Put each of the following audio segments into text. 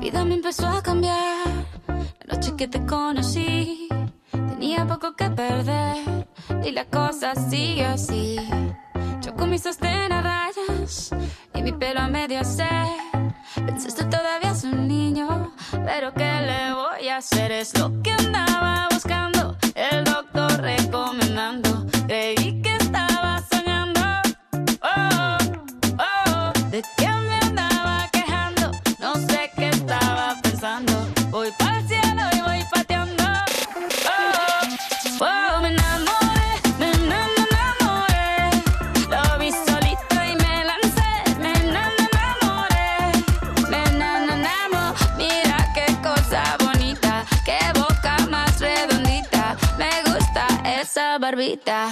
vida me empezó a cambiar. La noche que te conocí, tenía poco que perder y la cosa sigue así. Yo con mis sostén a rayas y mi pelo a medio hacer. Pensaste todavía es un niño, pero ¿qué le voy a hacer? Es lo que andaba buscando, el doctor recomendando. Creí que estaba soñando, oh, oh, ¿de qué me andaba quejando? No sé qué estaba pensando. Voy pa'l cielo y voy pateando, oh, oh, me enamoré, me enamoré. Lo vi solito y me lancé, me enamoré, me enamoré. Mira qué cosa bonita, qué boca más redondita. Me gusta esa barbita.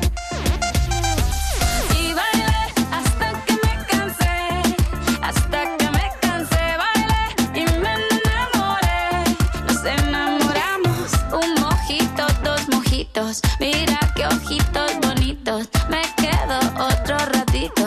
Y bailé hasta que me cansé, hasta que me cansé. Bailé y me enamoré. Nos enamoramos, un mojito, dos mojitos. Mira qué ojitos bonitos. Me quedo otro ratito.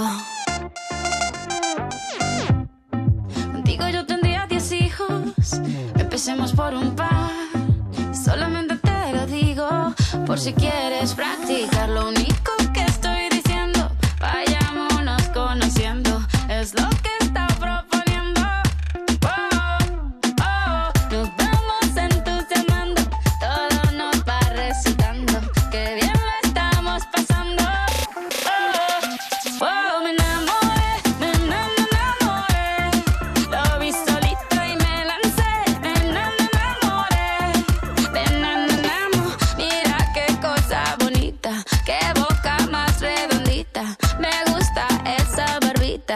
Contigo yo tendría 10 hijos. Empecemos por un par. Solamente te lo digo por si quieres practicar. Lo único que estoy diciendo, vayámonos conociendo. Es lo que está proponiendo. Oh, oh, nos vamos entusiasmando. Todo nos va resultando. Qué bien lo estamos pasando. Oh, oh, me enamoré, me enamoré. Lo vi solito y me lancé. Me enamoré, me enamoré. Mira qué cosa bonita, qué boca más redondita. Me gusta esa barbita.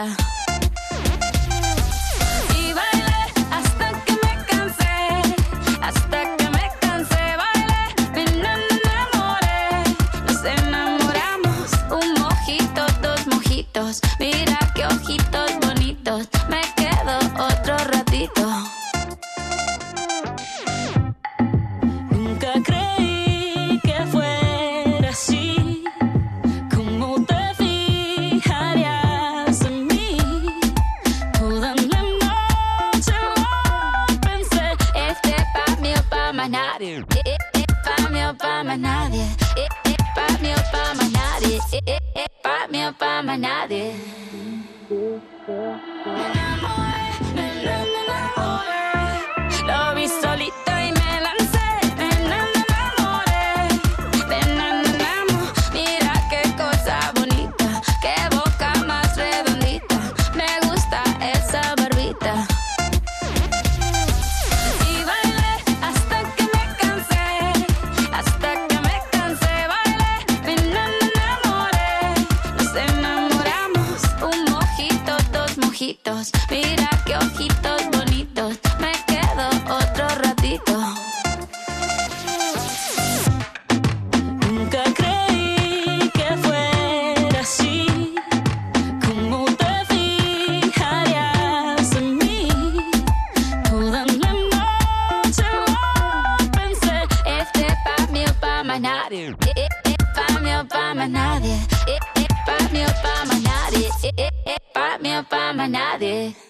Y bailé hasta que me cansé, hasta que me cansé. Bailé, me enamoré. Nos enamoramos, un mojito, dos mojitos. Mira qué ojitos bonitos. Me quedo otro ratito. Nunca creí que fuera así. ¿Cómo te fijarías en mí? Toda la noche lo pensé. Este pa' mí o pa' más nadie. Pa' mí o pa' más nadie. Pa' mí o pa' más nadie. Pa' mí o pa' más nadie. Me enamoré, me enamoré. Lo vi solito y me lancé. Me enamoré, me enamoré. Mira qué cosa bonita, qué boca más redondita. Me gusta esa barbita. Y bailé hasta que me cansé, hasta que me cansé. Bailé, me enamoré. Nos enamoramos, un mojito, dos mojitos. Mira qué ojitos bonitos. Me quedo otro ratito. Nunca creí que fuera así. ¿Cómo te fijarías en mí? Toda la noche lo pensé. Este pa' mí o pa' más nadie. Pa' mí o pa' más nadie. Pa' mí o pa' más nadie. Pa' mí o pa' más nadie.